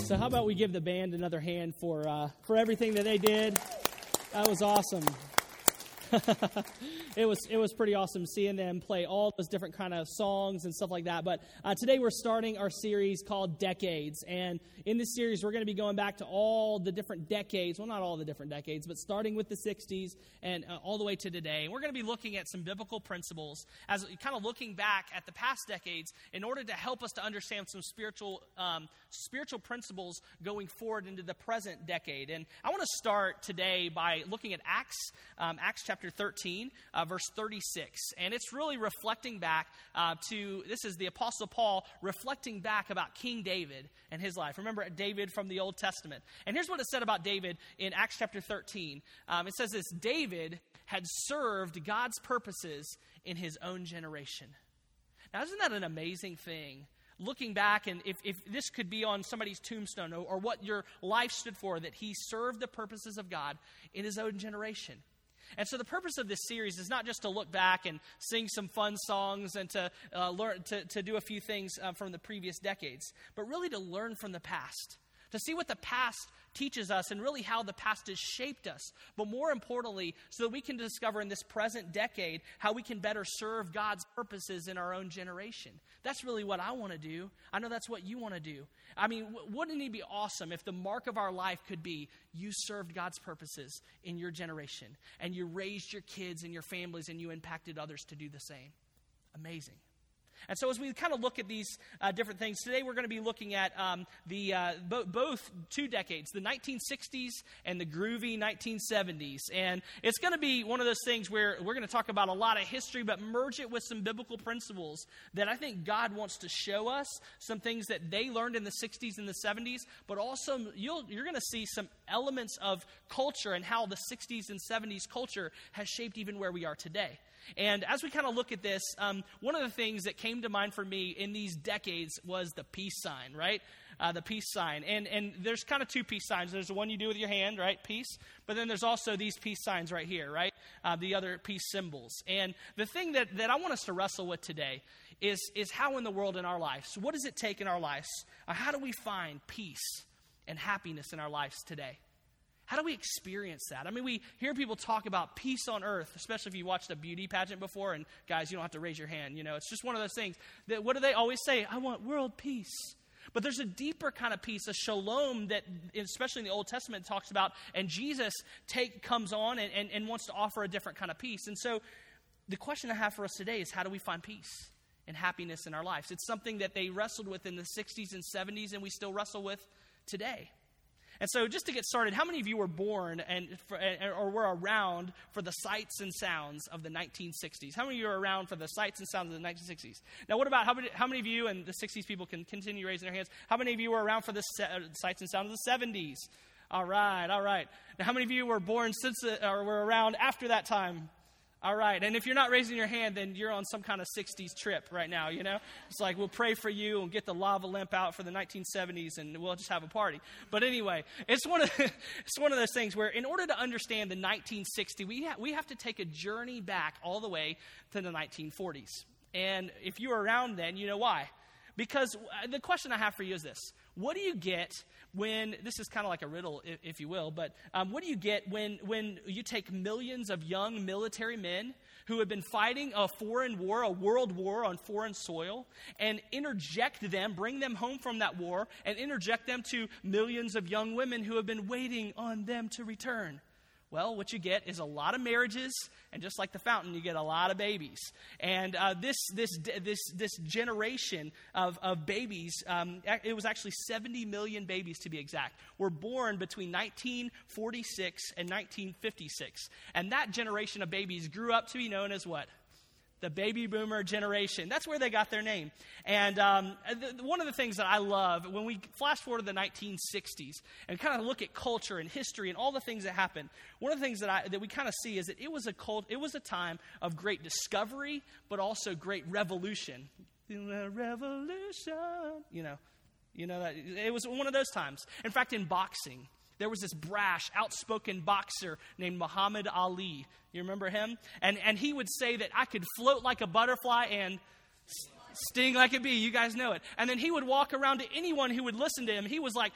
So how about we give the band another hand for everything that they did? That was awesome. It was pretty awesome seeing them play all those different kind of songs and stuff like that. But today we're starting our series called Decades. And in this series, we're going to be going back to all the different decades. Well, not all the different decades, but starting with the 60s and all the way to today. And we're going to be looking at some biblical principles as kind of looking back at the past decades in order to help us to understand some spiritual principles going forward into the present decade. And I want to start today by looking at Acts chapter 13, verse 36. And it's really reflecting back this is the Apostle Paul reflecting back about King David and his life. Remember David from the Old Testament. And here's what it said about David in Acts chapter 13. It says this: David had served God's purposes in his own generation. Now, isn't that an amazing thing? Looking back, and if this could be on somebody's tombstone or what your life stood for, that he served the purposes of God in his own generation. And so the purpose of this series is not just to look back and sing some fun songs and to learn to do a few things from the previous decades, but really to learn from the past, to see what the past teaches us and really how the past has shaped us. But more importantly, so that we can discover in this present decade how we can better serve God's purposes in our own generation. That's really what I want to do. I know that's what you want to do. I mean, wouldn't it be awesome if the mark of our life could be you served God's purposes in your generation and you raised your kids and your families and you impacted others to do the same? Amazing. And so as we kind of look at these different things, today we're going to be looking at both two decades, the 1960s and the groovy 1970s. And it's going to be one of those things where we're going to talk about a lot of history, but merge it with some biblical principles that I think God wants to show us, some things that they learned in the 60s and the 70s, but also you're going to see some elements of culture and how the 60s and 70s culture has shaped even where we are today. And as we kind of look at this, one of the things that came to mind for me in these decades was the peace sign, right? The peace sign. And there's kind of two peace signs. There's the one you do with your hand, right? Peace. But then there's also these peace signs right here, right? The other peace symbols. And the thing that I want us to wrestle with today is how in the world in our lives, what does it take in our lives? How do we find peace and happiness in our lives today? How do we experience that? I mean, we hear people talk about peace on earth, especially if you watched a beauty pageant before. And guys, you don't have to raise your hand. You know, it's just one of those things. That, what do they always say? I want world peace. But there's a deeper kind of peace, a shalom that, especially in the Old Testament, talks about. And Jesus comes on and wants to offer a different kind of peace. And so the question I have for us today is, how do we find peace and happiness in our lives? It's something that they wrestled with in the 60s and 70s, and we still wrestle with today. And so just to get started, how many of you were born or were around for the sights and sounds of the 1960s? How many of you are around for the sights and sounds of the 1960s? Now, what about how many of you, and the 60s people can continue raising their hands, how many of you were around for the sights and sounds of the 70s? All right. Now, how many of you were born or were around after that time? All right, and if you're not raising your hand, then you're on some kind of 60s trip right now, you know? It's like, we'll pray for you and get the lava lamp out for the 1970s, and we'll just have a party. But anyway, it's one of those things where in order to understand the 1960s, we have to take a journey back all the way to the 1940s. And if you were around then, you know why. Because the question I have for you is this: what do you get when, this is kind of like a riddle, if you will, but what do you get when you take millions of young military men who have been fighting a foreign war, a world war on foreign soil, and bring them home from that war, and interject them to millions of young women who have been waiting on them to return? Well, what you get is a lot of marriages, and just like the fountain, you get a lot of babies. And this generation of babies, it was actually 70 million babies to be exact, were born between 1946 and 1956. And that generation of babies grew up to be known as what? The baby boomer generation. That's where they got their name. And one of the things that I love, when we flash forward to the 1960s and kind of look at culture and history and all the things that happened, one of the things that we kind of see is that it was a time of great discovery, but also great revolution. Revolution. You know that it was one of those times. In fact, in boxing, there was this brash, outspoken boxer named Muhammad Ali. You remember him? And he would say that I could float like a butterfly and Sting like a bee, you guys know it. And then he would walk around to anyone who would listen to him. He was like,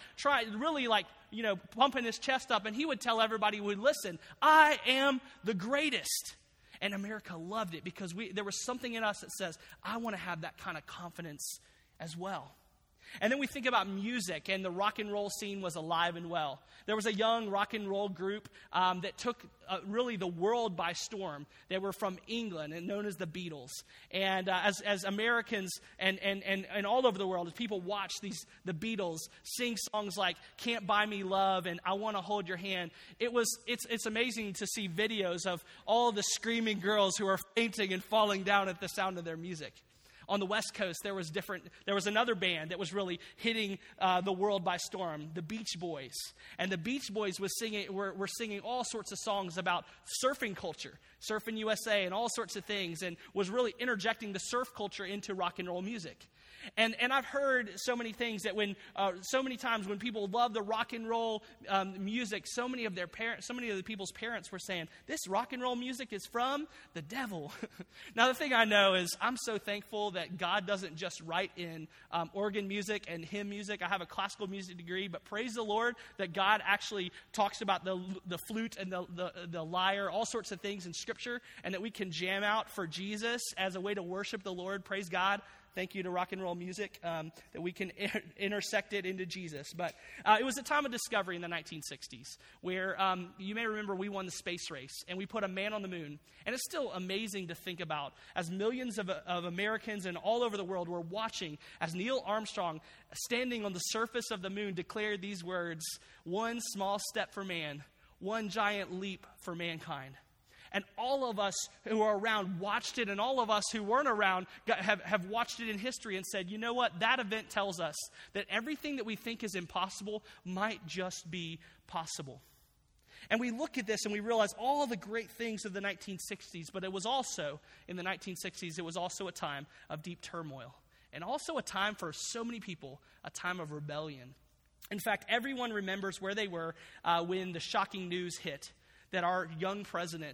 pumping his chest up, and he would tell everybody who would listen, I am the greatest. And America loved it because there was something in us that says, I want to have that kind of confidence as well. And then we think about music, and the rock and roll scene was alive and well. There was a young rock and roll group that took really the world by storm. They were from England and known as the Beatles. And as Americans and all over the world, as people watch the Beatles sing songs like "Can't Buy Me Love" and "I Want to Hold Your Hand," it's amazing to see videos of all the screaming girls who are fainting and falling down at the sound of their music. On the West Coast, there was another band that was really hitting the world by storm, the Beach Boys. And the Beach Boys were singing all sorts of songs about surfing culture, Surfing USA and all sorts of things, and was really interjecting the surf culture into rock and roll music. And I've heard so many things that so many times when people love the rock and roll music, so many of the people's parents were saying, this rock and roll music is from the devil. Now, the thing I know is I'm so thankful that God doesn't just write in organ music and hymn music. I have a classical music degree, but praise the Lord that God actually talks about the flute and the lyre, all sorts of things in Scripture, and that we can jam out for Jesus as a way to worship the Lord. Praise God. Thank you to rock and roll music that we can intersect it into Jesus. But it was a time of discovery in the 1960s where you may remember we won the space race and we put a man on the moon. And it's still amazing to think about as millions of Americans and all over the world were watching as Neil Armstrong, standing on the surface of the moon, declared these words, "One small step for man, one giant leap for mankind." And all of us who are around watched it, and all of us who weren't around have watched it in history and said, you know what, that event tells us that everything that we think is impossible might just be possible. And we look at this and we realize all the great things of the 1960s, but it was also, in the 1960s, it was also a time of deep turmoil. And also a time for so many people, a time of rebellion. In fact, everyone remembers where they were when the shocking news hit that our young president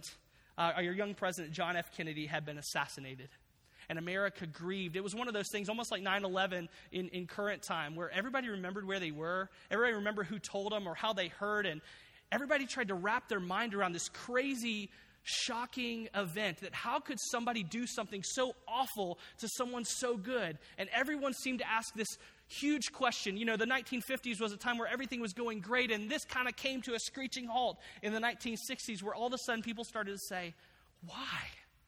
John F. Kennedy had been assassinated. And America grieved. It was one of those things, almost like 9/11 in current time, where everybody remembered where they were. Everybody remembered who told them or how they heard. And everybody tried to wrap their mind around this crazy, shocking event, that how could somebody do something so awful to someone so good? And everyone seemed to ask this huge question. You know, the 1950s was a time where everything was going great, and this kind of came to a screeching halt in the 1960s, where all of a sudden people started to say, why?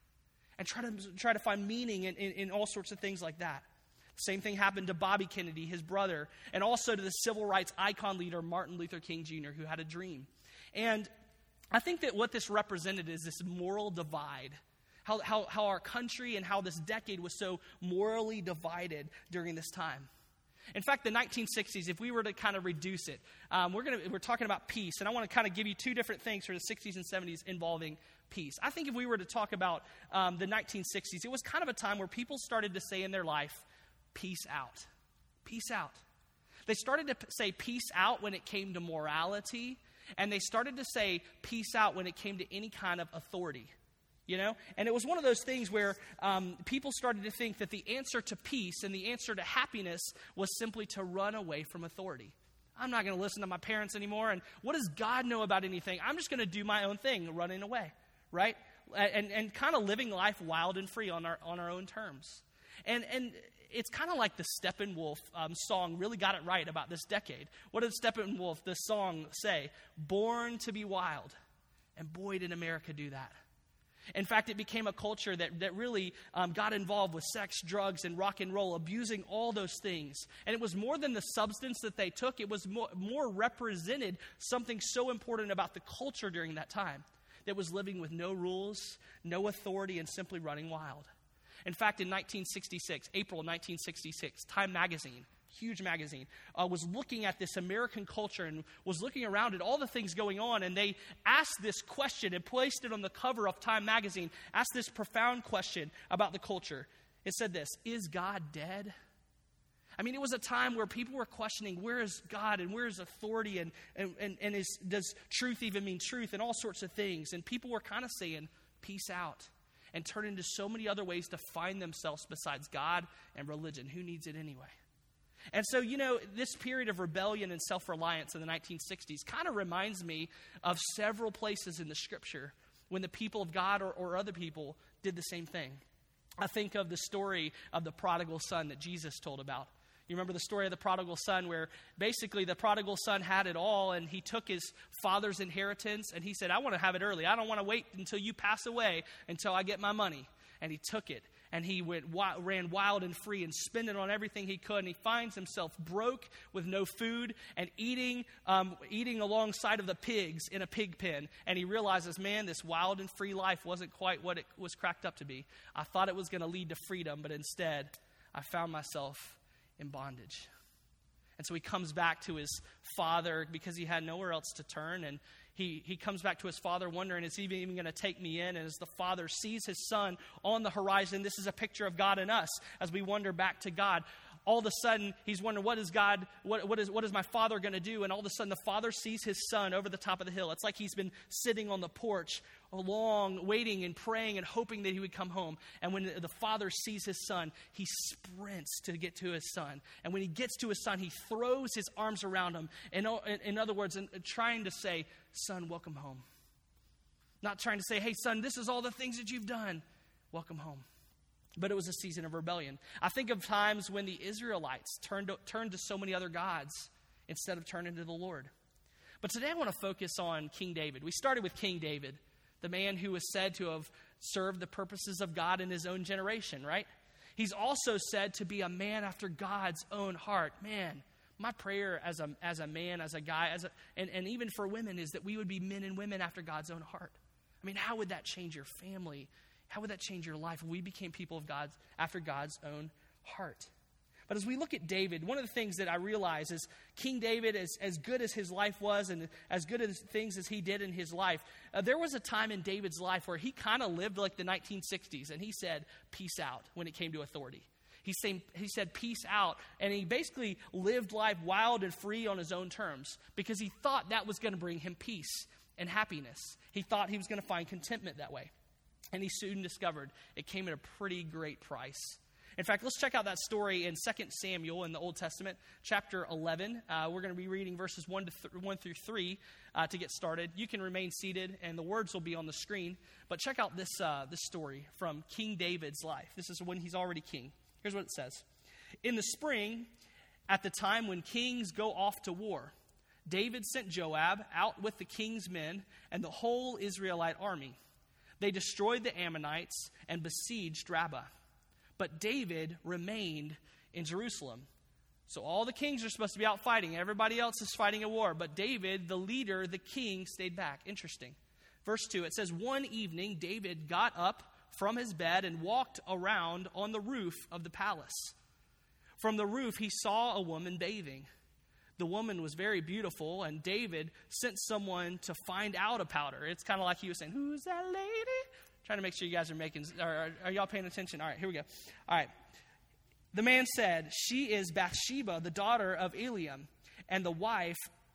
And try to find meaning in all sorts of things like that. Same thing happened to Bobby Kennedy, his brother, and also to the civil rights icon leader Martin Luther King Jr., who had a dream. And I think that what this represented is this moral divide. How our country and how this decade was so morally divided during this time. In fact, the 1960s, if we were to kind of reduce it, we're talking about peace, and I want to kind of give you two different things for the 60s and 70s involving peace. I think if we were to talk about the 1960s, it was kind of a time where people started to say in their life, peace out. Peace out. They started to say peace out when it came to morality, and they started to say peace out when it came to any kind of authority. You know? And it was one of those things where people started to think that the answer to peace and the answer to happiness was simply to run away from authority. I'm not going to listen to my parents anymore, and what does God know about anything? I'm just going to do my own thing, running away, right? And kind of living life wild and free on our own terms. And it's kind of like the Steppenwolf song really got it right about this decade. What did Steppenwolf, the song, say? Born to be wild. And boy, did America do that. In fact, it became a culture that really got involved with sex, drugs, and rock and roll, abusing all those things. And it was more than the substance that they took. It was more represented something so important about the culture during that time, that was living with no rules, no authority, and simply running wild. In fact, in April 1966, Time magazine, huge magazine, was looking at this American culture and was looking around at all the things going on, and they asked this question and placed it on the cover of Time magazine, asked this profound question about the culture. It said this: is God dead? I mean, it was a time where people were questioning, where is God and where is authority, and does truth even mean truth, and all sorts of things. And people were kind of saying, peace out. and turn into so many other ways to find themselves besides God and religion. Who needs it anyway? And so, this period of rebellion and self-reliance in the 1960s kind of reminds me of several places in the Scripture when the people of God or other people did the same thing. I think of the story of the prodigal son that Jesus told about. You remember the story of the prodigal son where basically the prodigal son had it all and he took his father's inheritance and he said, I want to have it early. I don't want to wait until you pass away until I get my money. And he took it and he ran wild and free and spent it on everything he could. And he finds himself broke with no food and eating alongside of the pigs in a pig pen. And he realizes, man, this wild and free life wasn't quite what it was cracked up to be. I thought it was going to lead to freedom, but instead I found myself in bondage. And so he comes back to his father because he had nowhere else to turn. And he comes back to his father wondering, is he even going to take me in? And as the father sees his son on the horizon, this is a picture of God and us as we wander back to God. All of a sudden, he's wondering, what is God, what is my father going to do? And all of a sudden, the father sees his son over the top of the hill. It's like he's been sitting on the porch long, waiting and praying and hoping that he would come home. And when the father sees his son, he sprints to get to his son. And when he gets to his son, he throws his arms around him. And in other words, trying to say, son, welcome home. Not trying to say, hey, son, this is all the things that you've done. Welcome home. But it was a season of rebellion. I think of times when the Israelites turned to so many other gods instead of turning to the Lord. But today I want to focus on King David. We started with King David, the man who was said to have served the purposes of God in his own generation, right? He's also said to be a man after God's own heart. Man, my prayer as a man, as a guy, and even for women is that we would be men and women after God's own heart. I mean, how would that change your family? How would that change your life if we became people of God after God's own heart? But as we look at David, one of the things that I realize is King David, as good as his life was and as good as things as he did in his life, there was a time in David's life where he kind of lived like the 1960s, and he said, peace out when it came to authority. He said, peace out, and he basically lived life wild and free on his own terms because he thought that was going to bring him peace and happiness. He thought he was going to find contentment that way. And he soon discovered it came at a pretty great price. In fact, let's check out that story in 2 Samuel in the Old Testament, chapter 11. We're going to be reading verses 1 through 3 to get started. You can remain seated, and the words will be on the screen. But check out this story from King David's life. This is when he's already king. Here's what it says. In the spring, at the time when kings go off to war, David sent Joab out with the king's men and the whole Israelite army. They destroyed the Ammonites and besieged Rabbah. But David remained in Jerusalem. So all the kings are supposed to be out fighting. Everybody else is fighting a war. But David, the leader, the king, stayed back. Interesting. Verse 2, it says, one evening David got up from his bed and walked around on the roof of the palace. From the roof he saw a woman bathing. The woman was very beautiful, and David sent someone to find out about her. It's kind of like he was saying, who's that lady? Trying to make sure you guys are y'all paying attention? All right, here we go. All right. The man said, she is Bathsheba, the daughter of Eliam, and the wife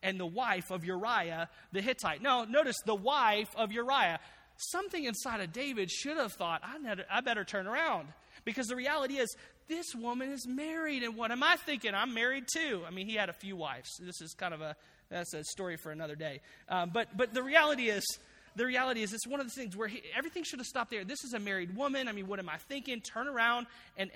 of Uriah the Hittite. Now, notice the wife of Uriah. Something inside of David should have thought, I better turn around. Because the reality is, this woman is married, and what am I thinking? I'm married too. I mean, he had a few wives. This is that's a story for another day. But the reality is, it's one of the things where everything should have stopped there. This is a married woman. I mean, what am I thinking? Turn around,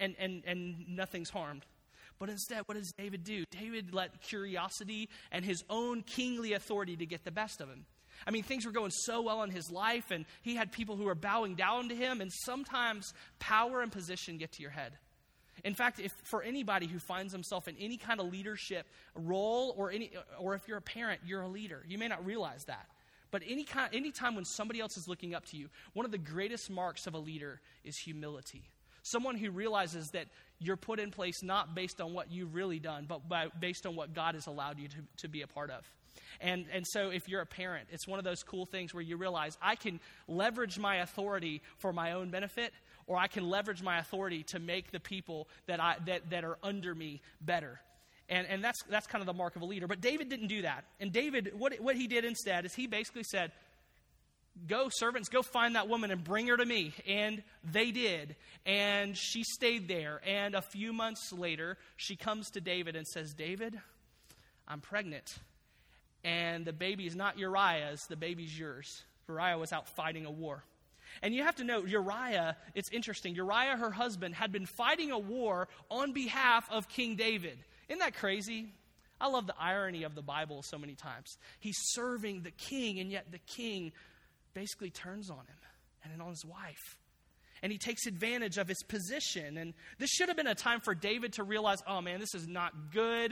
and nothing's harmed. But instead, what does David do? David let curiosity and his own kingly authority to get the best of him. I mean, things were going so well in his life, and he had people who were bowing down to him, and sometimes power and position get to your head. In fact, for anybody who finds himself in any kind of leadership role, or if you're a parent, you're a leader. You may not realize that. But any time when somebody else is looking up to you, one of the greatest marks of a leader is humility. Someone who realizes that you're put in place not based on what you've really done, but based on what God has allowed you to be a part of. And so if you're a parent, it's one of those cool things where you realize I can leverage my authority for my own benefit, or I can leverage my authority to make the people that are under me better. And that's kind of the mark of a leader. But David didn't do that. And David, what he did instead is he basically said, Go, servants, go find that woman and bring her to me. And they did. And she stayed there. And a few months later, she comes to David and says, David, I'm pregnant. And the baby is not Uriah's, the baby's yours. Uriah was out fighting a war. And you have to know, Uriah, it's interesting. Uriah, her husband, had been fighting a war on behalf of King David. Isn't that crazy? I love the irony of the Bible so many times. He's serving the king, and yet the king basically turns on him and on his wife. And he takes advantage of his position. And this should have been a time for David to realize, oh man, this is not good.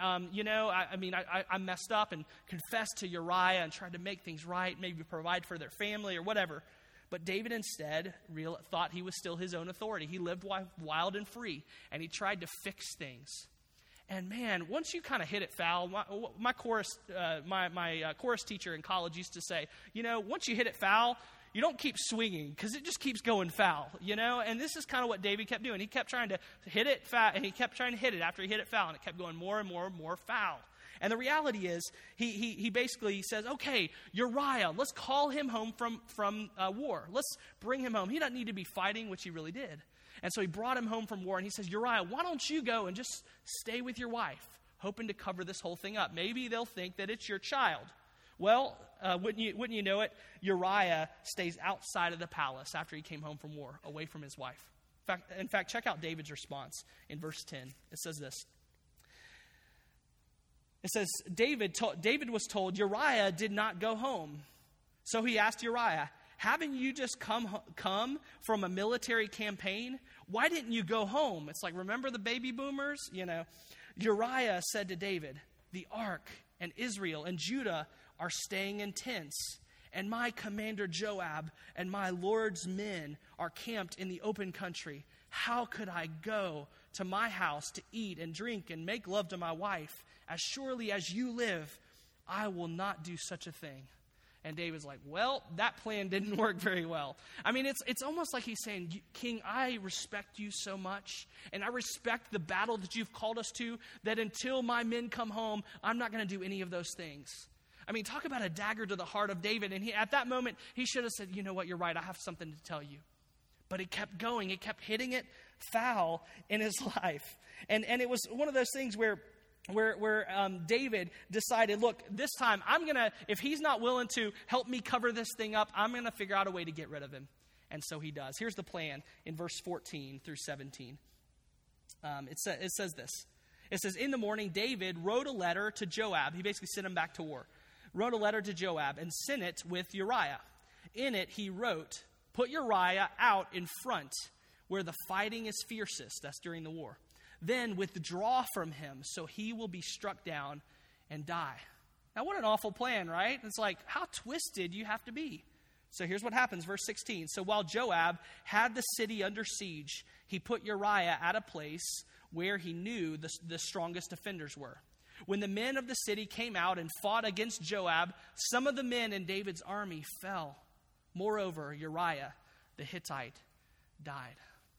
I messed up and confessed to Uriah and tried to make things right, maybe provide for their family or whatever. But David instead thought he was still his own authority. He lived wild and free, and he tried to fix things. And man, once you kind of hit it foul, my chorus teacher in college used to say, once you hit it foul, you don't keep swinging because it just keeps going foul, And this is kind of what David kept doing. He kept trying to hit it foul, and he kept trying to hit it after he hit it foul, and it kept going more and more and more foul. And the reality is, he basically says, okay, Uriah, let's call him home from war. Let's bring him home. He doesn't need to be fighting, which he really did. And so he brought him home from war, and he says, Uriah, why don't you go and just stay with your wife, hoping to cover this whole thing up? Maybe they'll think that it's your child. Well, wouldn't you know it, Uriah stays outside of the palace after he came home from war, away from his wife. In fact, check out David's response in verse 10. It says this. It says, David was told Uriah did not go home. So he asked Uriah, haven't you just come from a military campaign? Why didn't you go home? It's like, remember the baby boomers? Uriah said to David, the ark and Israel and Judah are staying in tents, and my commander Joab and my Lord's men are camped in the open country. How could I go to my house to eat and drink and make love to my wife? As surely as you live, I will not do such a thing. And David's like, well, that plan didn't work very well. I mean, it's almost like he's saying, King, I respect you so much, and I respect the battle that you've called us to, that until my men come home, I'm not going to do any of those things. I mean, talk about a dagger to the heart of David. And at that moment, he should have said, you know what, you're right, I have something to tell you. But it kept going. It kept hitting it foul in his life. And it was one of those things where David decided, look, this time if he's not willing to help me cover this thing up, I'm going to figure out a way to get rid of him. And so he does. Here's the plan in verse 14 through 17. It says this. It says, in the morning, David wrote a letter to Joab. He basically sent him back to war. Wrote a letter to Joab and sent it with Uriah. In it, he wrote, put Uriah out in front where the fighting is fiercest. That's during the war. Then withdraw from him so he will be struck down and die. Now, what an awful plan, right? It's like, how twisted you have to be. So here's what happens, verse 16. So while Joab had the city under siege, he put Uriah at a place where he knew the strongest defenders were. When the men of the city came out and fought against Joab, some of the men in David's army fell. Moreover, Uriah the Hittite died.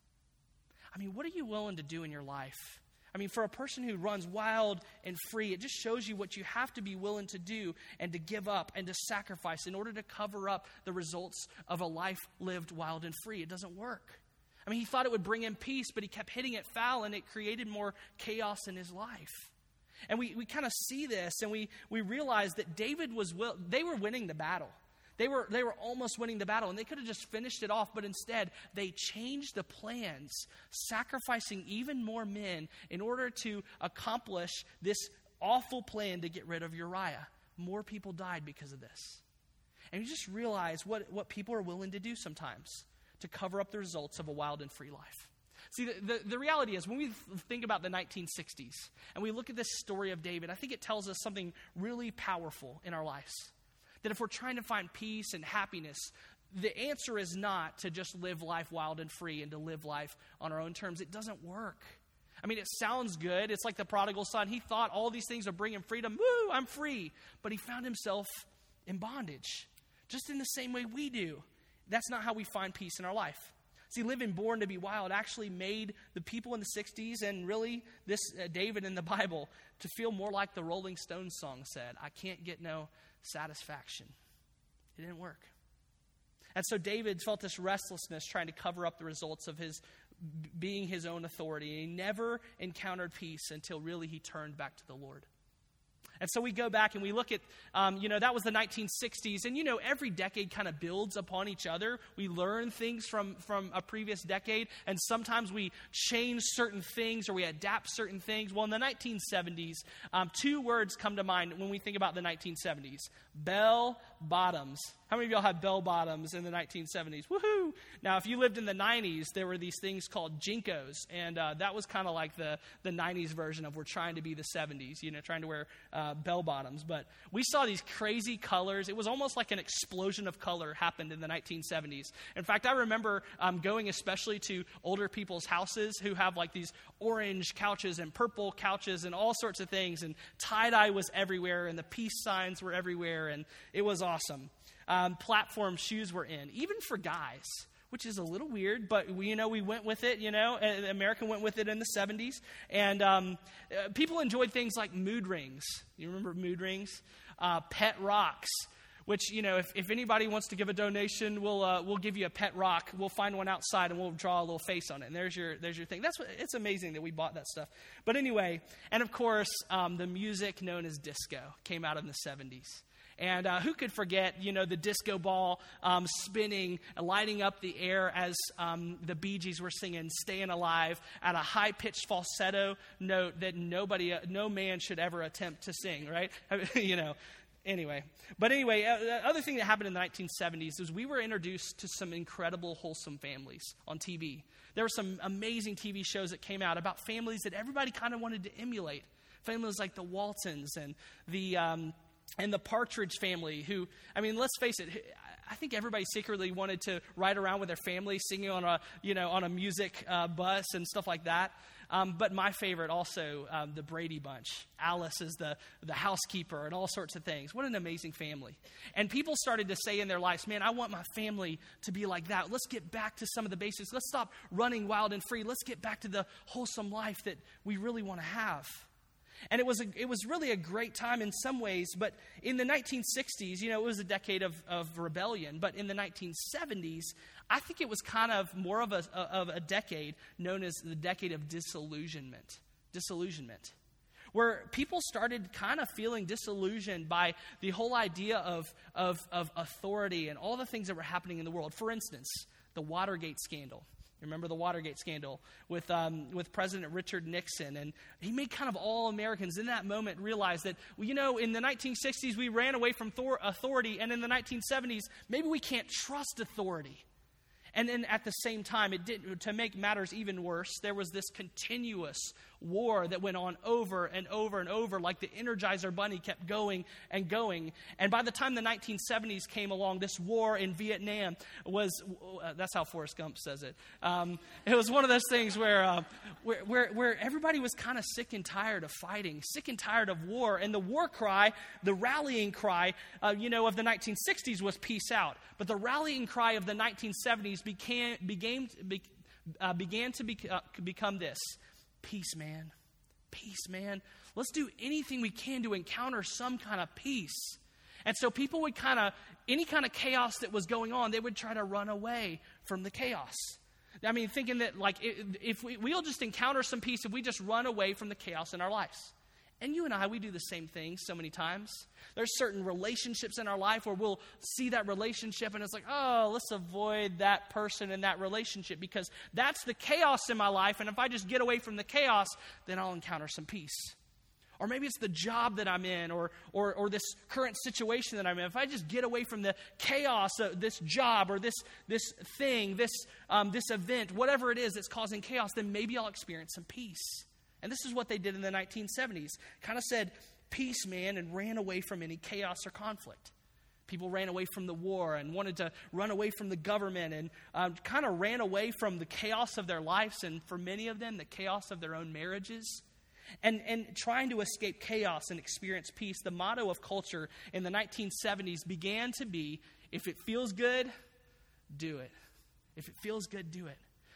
I mean, what are you willing to do in your life? I mean, for a person who runs wild and free, it just shows you what you have to be willing to do and to give up and to sacrifice in order to cover up the results of a life lived wild and free. It doesn't work. I mean, he thought it would bring him peace, but he kept hitting it foul, and it created more chaos in his life. And we kind of see this, and we realize that David they were winning the battle. They were almost winning the battle, and they could have just finished it off, but instead they changed the plans, sacrificing even more men in order to accomplish this awful plan to get rid of Uriah. More people died because of this. And you just realize what people are willing to do sometimes to cover up the results of a wild and free life. See, the reality is, when we think about the 1960s and we look at this story of David, I think it tells us something really powerful in our lives. That if we're trying to find peace and happiness, the answer is not to just live life wild and free and to live life on our own terms. It doesn't work. I mean, it sounds good. It's like the prodigal son. He thought all these things would bring him freedom. Woo, I'm free. But he found himself in bondage, just in the same way we do. That's not how we find peace in our life. See, living born to be wild actually made the people in the 60s and really this David in the Bible to feel more like the Rolling Stones song said, I can't get no satisfaction. It didn't work. And so David felt this restlessness trying to cover up the results of his being his own authority. And he never encountered peace until really he turned back to the Lord. And so we go back and we look at, that was the 1960s. And, every decade kind of builds upon each other. We learn things from a previous decade. And sometimes we change certain things or we adapt certain things. Well, in the 1970s, two words come to mind when we think about the 1970s. Bell bottoms. How many of y'all have bell bottoms in the 1970s? Woohoo! Now, if you lived in the 90s, there were these things called Jinkos. And that was kind of like the 90s version of we're trying to be the 70s, trying to wear bell bottoms. But we saw these crazy colors. It was almost like an explosion of color happened in the 1970s. In fact, I remember going especially to older people's houses who have like these orange couches and purple couches and all sorts of things. And tie-dye was everywhere and the peace signs were everywhere. And it was awesome. Platform shoes were in, even for guys, which is a little weird, but we went with it, America went with it in the 70s. And people enjoyed things like mood rings. You remember mood rings? Pet rocks, which, if anybody wants to give a donation, we'll give you a pet rock. We'll find one outside and we'll draw a little face on it. And there's your thing. It's amazing that we bought that stuff. But anyway, and of course, the music known as disco came out in the 70s. And who could forget, the disco ball spinning, lighting up the air as the Bee Gees were singing "Staying Alive" at a high-pitched falsetto note that no man should ever attempt to sing, right? Anyway. But anyway, the other thing that happened in the 1970s is we were introduced to some incredible, wholesome families on TV. There were some amazing TV shows that came out about families that everybody kind of wanted to emulate. Families like the Waltons and the Partridge Family, who, let's face it, I think everybody secretly wanted to ride around with their family singing on a music bus and stuff like that. But my favorite also, the Brady Bunch. Alice is the housekeeper and all sorts of things. What an amazing family. And people started to say in their lives, man, I want my family to be like that. Let's get back to some of the basics. Let's stop running wild and free. Let's get back to the wholesome life that we really want to have. And it was really a great time in some ways, but in the 1960s, it was a decade of rebellion. But in the 1970s, I think it was kind of more of a decade known as the decade of disillusionment, where people started kind of feeling disillusioned by the whole idea of authority and all the things that were happening in the world. For instance, the Watergate scandal. Remember the Watergate scandal with President Richard Nixon, and he made kind of all Americans in that moment realize that, in the 1960s we ran away from authority, and in the 1970s maybe we can't trust authority. And then at the same time, to make matters even worse, there was this continuous war that went on over and over and over, like the Energizer Bunny kept going and going. And by the time the 1970s came along, this war in Vietnam was, that's how Forrest Gump says it. It was one of those things where everybody was kind of sick and tired of fighting, sick and tired of war. And the war cry, the rallying cry, of the 1960s was peace out. But the rallying cry of the 1970s began to become this: peace, man. Peace, man. Let's do anything we can to encounter some kind of peace. And so people would any kind of chaos that was going on, they would try to run away from the chaos. Thinking that if we'll just encounter some peace if we just run away from the chaos in our lives. And you and I, we do the same thing so many times. There's certain relationships in our life where we'll see that relationship and it's like, oh, let's avoid that person and that relationship because that's the chaos in my life. And if I just get away from the chaos, then I'll encounter some peace. Or maybe it's the job that I'm in or this current situation that I'm in. If I just get away from the chaos of this job or this thing, this event, whatever it is that's causing chaos, then maybe I'll experience some peace. And this is what they did in the 1970s. Kind of said, peace, man, and ran away from any chaos or conflict. People ran away from the war and wanted to run away from the government and kind of ran away from the chaos of their lives and for many of them, the chaos of their own marriages. And trying to escape chaos and experience peace, the motto of culture in the 1970s began to be, if it feels good, do it. If it feels good, do it.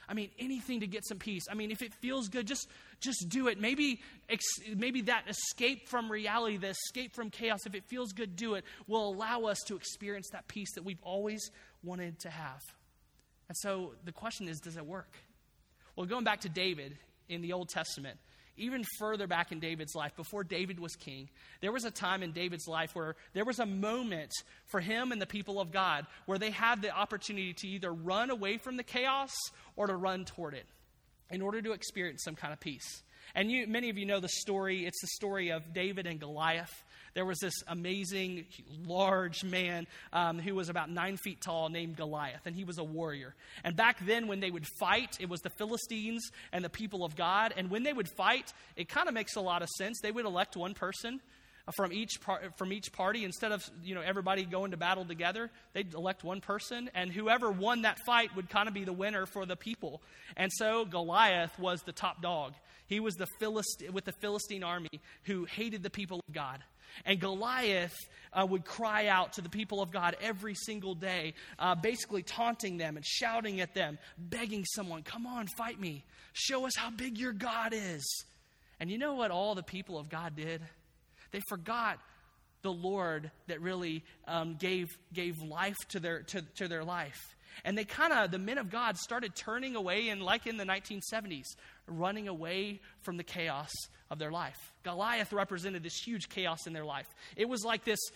I mean, anything to get some peace. I mean, if it feels good, just do it. Maybe that escape from reality, the escape from chaos, if it feels good, do it, will allow us to experience that peace that we've always wanted to have. And so the question is, does it work? Well, going back to David in the Old Testament, even further back in David's life, before David was king, there was a time in David's life where there was a moment for him and the people of God where they had the opportunity to either run away from the chaos or to run toward it in order to experience some kind of peace. And many of you know the story. It's the story of David and Goliath. There was this amazing, large man who was about 9 feet tall named Goliath, and he was a warrior. And back then when they would fight, it was the Philistines and the people of God. And when they would fight, it kind of makes a lot of sense. They would elect one person from each party. Instead of everybody going to battle together, they'd elect one person, and whoever won that fight would kind of be the winner for the people. And so Goliath was the top dog. He was with the Philistine army who hated the people of God. And Goliath would cry out to the people of God every single day, basically taunting them and shouting at them, begging someone, come on, fight me. Show us how big your God is. And you know what all the people of God did? They forgot the Lord that really gave life to their life. And the men of God started turning away, and like in the 1970s, running away from the chaos of their life. Goliath represented this huge chaos in their life. It was like this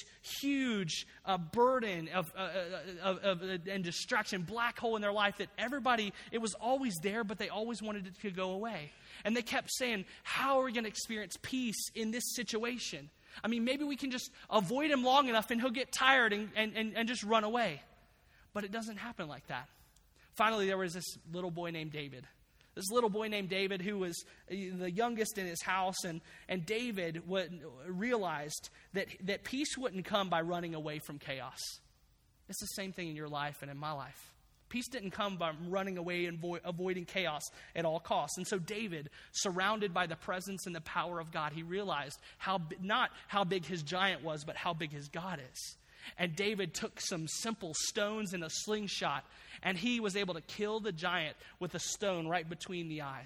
huge burden of and distraction, black hole in their life that everybody, it was always there, but they always wanted it to go away. And they kept saying, how are we going to experience peace in this situation? I mean, maybe we can just avoid him long enough and he'll get tired and just run away. But it doesn't happen like that. Finally, there was this little boy named David. This little boy named David who was the youngest in his house. And David realized that peace wouldn't come by running away from chaos. It's the same thing in your life and in my life. Peace didn't come by running away and avoiding chaos at all costs. And so David, surrounded by the presence and the power of God, he realized not how big his giant was, but how big his God is. And David took some simple stones and a slingshot, and he was able to kill the giant with a stone right between the eyes.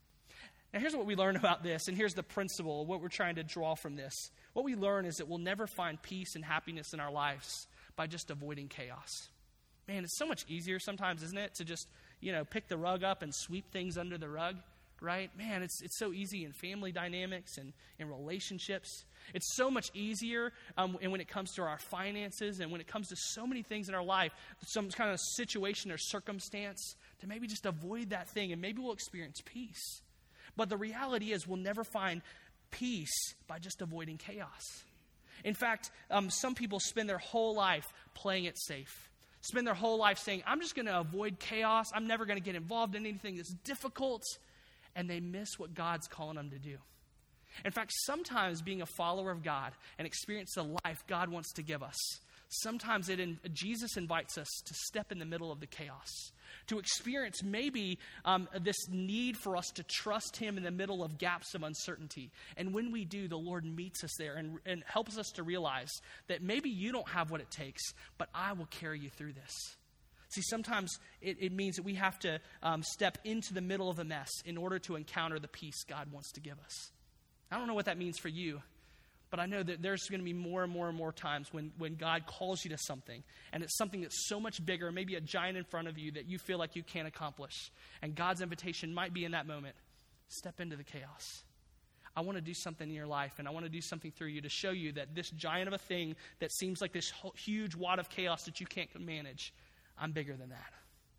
Now here's what we learn about this, and here's the principle, what we're trying to draw from this. What we learn is that we'll never find peace and happiness in our lives by just avoiding chaos. Man, it's so much easier sometimes, isn't it, to just, pick the rug up and sweep things under the rug, right? Man, it's so easy in family dynamics and in relationships. It's so much easier and when it comes to our finances and when it comes to so many things in our life, some kind of situation or circumstance, to maybe just avoid that thing and maybe we'll experience peace. But the reality is we'll never find peace by just avoiding chaos. In fact, some people spend their whole life playing it safe. Spend their whole life saying, I'm just going to avoid chaos. I'm never going to get involved in anything that's difficult. And they miss what God's calling them to do. In fact, sometimes being a follower of God and experience the life God wants to give us, sometimes Jesus invites us to step in the middle of the chaos, to experience maybe this need for us to trust him in the middle of gaps of uncertainty. And when we do, the Lord meets us there and helps us to realize that maybe you don't have what it takes, but I will carry you through this. See, sometimes it means that we have to step into the middle of a mess in order to encounter the peace God wants to give us. I don't know what that means for you, but I know that there's going to be more and more and more times when God calls you to something, and it's something that's so much bigger, maybe a giant in front of you that you feel like you can't accomplish. And God's invitation might be in that moment, step into the chaos. I want to do something in your life, and I want to do something through you to show you that this giant of a thing that seems like this huge wad of chaos that you can't manage, I'm bigger than that.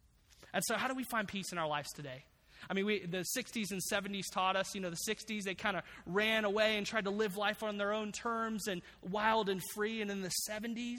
And so how do we find peace in our lives today? I mean, the 60s and 70s taught us, the 60s, they kind of ran away and tried to live life on their own terms and wild and free. And in the 70s,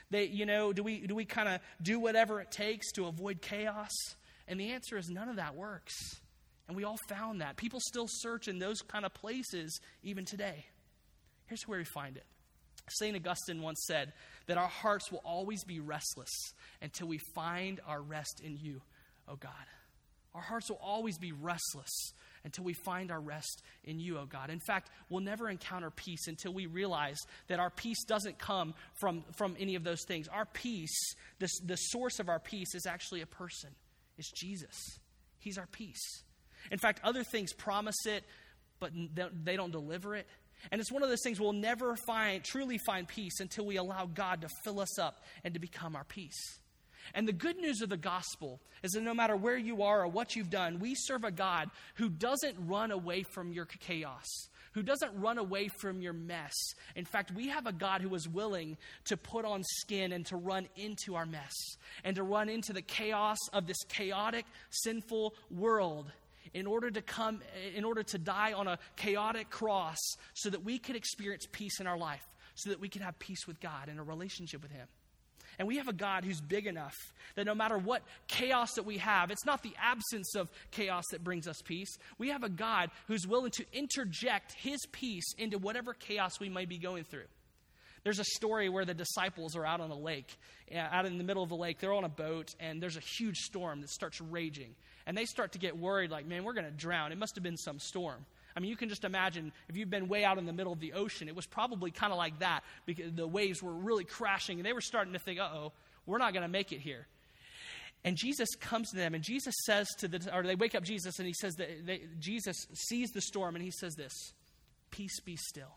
do we kind of do whatever it takes to avoid chaos? And the answer is none of that works. And we all found that. People still search in those kind of places even today. Here's where we find it. St. Augustine once said that our hearts will always be restless until we find our rest in you, O God. Our hearts will always be restless until we find our rest in you, O God. In fact, we'll never encounter peace until we realize that our peace doesn't come from any of those things. Our peace, the source of our peace, is actually a person. It's Jesus. He's our peace. In fact, other things promise it, but they don't deliver it. And it's one of those things we'll never truly find peace until we allow God to fill us up and to become our peace. And the good news of the gospel is that no matter where you are or what you've done, we serve a God who doesn't run away from your chaos, who doesn't run away from your mess. In fact, we have a God who is willing to put on skin and to run into our mess and to run into the chaos of this chaotic, sinful world in order to die on a chaotic cross so that we could experience peace in our life, so that we can have peace with God and a relationship with Him. And we have a God who's big enough that no matter what chaos that we have, it's not the absence of chaos that brings us peace. We have a God who's willing to interject His peace into whatever chaos we might be going through. There's a story where the disciples are out on a lake, out in the middle of the lake. They're on a boat, and there's a huge storm that starts raging. And they start to get worried, like, man, we're going to drown. It must have been some storm. I mean, you can just imagine if you've been way out in the middle of the ocean, it was probably kind of like that because the waves were really crashing, and they were starting to think, we're not going to make it here. And Jesus comes to them, and Jesus says they wake up Jesus, and he says that Jesus sees the storm, and he says this, "Peace, be still."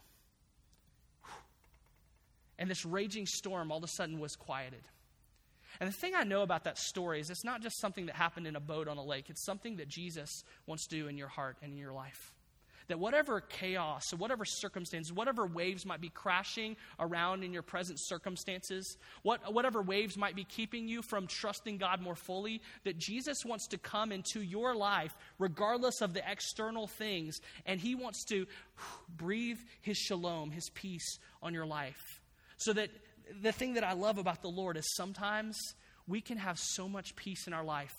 And this raging storm all of a sudden was quieted. And the thing I know about that story is it's not just something that happened in a boat on a lake. It's something that Jesus wants to do in your heart and in your life. That whatever chaos or whatever circumstances, whatever waves might be crashing around in your present circumstances, whatever waves might be keeping you from trusting God more fully, that Jesus wants to come into your life regardless of the external things, and He wants to breathe His shalom, His peace on your life. So that the thing that I love about the Lord is sometimes we can have so much peace in our life,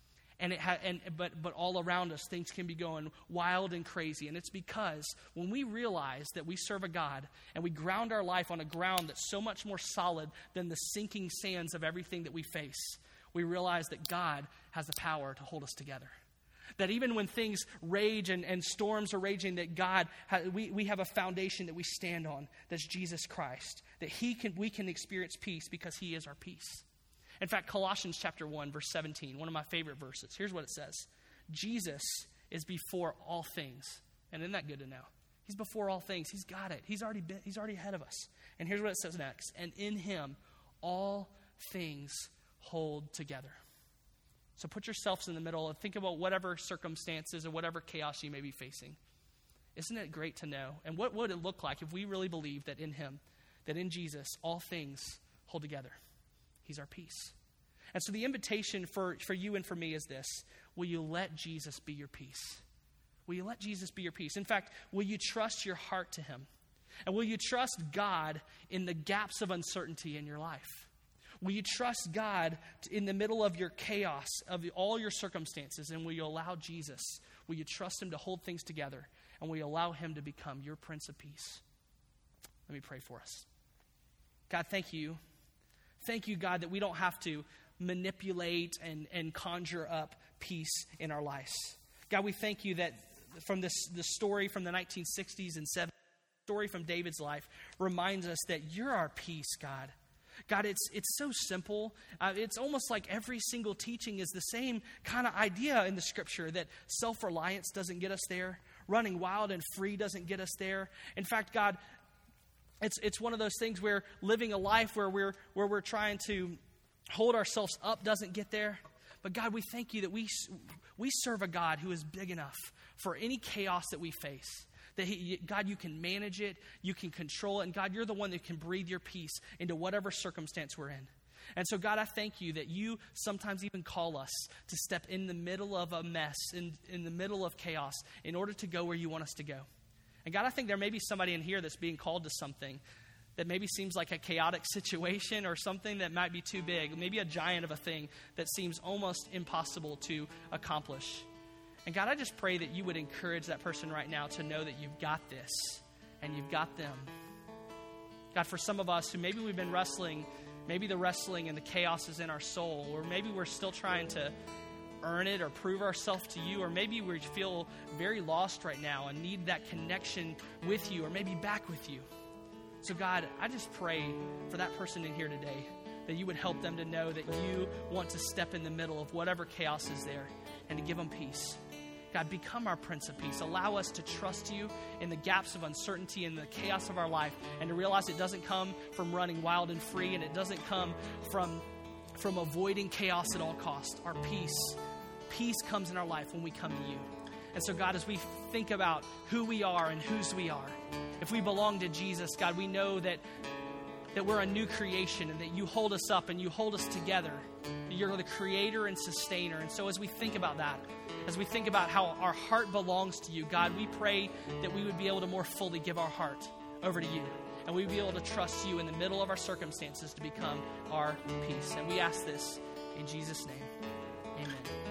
but all around us things can be going wild and crazy. And it's because when we realize that we serve a God and we ground our life on a ground that's so much more solid than the sinking sands of everything that we face, we realize that God has the power to hold us together. That even when things rage and storms are raging, that we have a foundation that we stand on, that's Jesus Christ. That we can experience peace because He is our peace. In fact, Colossians chapter 1, verse 17, one of my favorite verses. Here's what it says. Jesus is before all things. And isn't that good to know? He's before all things. He's got it. He's already ahead of us. And here's what it says next. And in Him, all things hold together. So put yourselves in the middle and think about whatever circumstances or whatever chaos you may be facing. Isn't it great to know? And what would it look like if we really believed that in Him, that in Jesus, all things hold together? He's our peace. And so the invitation for you and for me is this. Will you let Jesus be your peace? Will you let Jesus be your peace? In fact, will you trust your heart to Him? And will you trust God in the gaps of uncertainty in your life? Will you trust God in the middle of your chaos, of all your circumstances? And will you allow Jesus, will you trust Him to hold things together? And will you allow Him to become your Prince of Peace? Let me pray for us. God, thank you. Thank you, God, that we don't have to manipulate and conjure up peace in our lives. God, we thank you that from the story from the 1960s and 70s, the story from David's life reminds us that you're our peace, God. God, it's so simple. It's almost like every single teaching is the same kind of idea in the Scripture, that self-reliance doesn't get us there. Running wild and free doesn't get us there. In fact, God, it's one of those things where living a life where we're trying to hold ourselves up doesn't get there. But God, we thank you that we serve a God who is big enough for any chaos that we face. That God, you can manage it, you can control it, and God, you're the one that can breathe your peace into whatever circumstance we're in. And so, God, I thank you that you sometimes even call us to step in the middle of a mess, in the middle of chaos, in order to go where you want us to go. And God, I think there may be somebody in here that's being called to something that maybe seems like a chaotic situation or something that might be too big, maybe a giant of a thing that seems almost impossible to accomplish. And God, I just pray that you would encourage that person right now to know that you've got this and you've got them. God, for some of us who maybe we've been wrestling, maybe the wrestling and the chaos is in our soul, or maybe we're still trying to earn it or prove ourselves to you, or maybe we feel very lost right now and need that connection with you or maybe back with you. So God, I just pray for that person in here today that you would help them to know that you want to step in the middle of whatever chaos is there and to give them peace. God, become our Prince of Peace. Allow us to trust you in the gaps of uncertainty and the chaos of our life, and to realize it doesn't come from running wild and free, and it doesn't come from avoiding chaos at all costs. Our peace comes in our life when we come to you. And so, God, as we think about who we are and whose we are, if we belong to Jesus, God, we know that we're a new creation and that you hold us up and you hold us together. You're the creator and sustainer. And so as we think about that, as we think about how our heart belongs to you, God, we pray that we would be able to more fully give our heart over to you. And we would be able to trust you in the middle of our circumstances to become our peace. And we ask this in Jesus' name. Amen.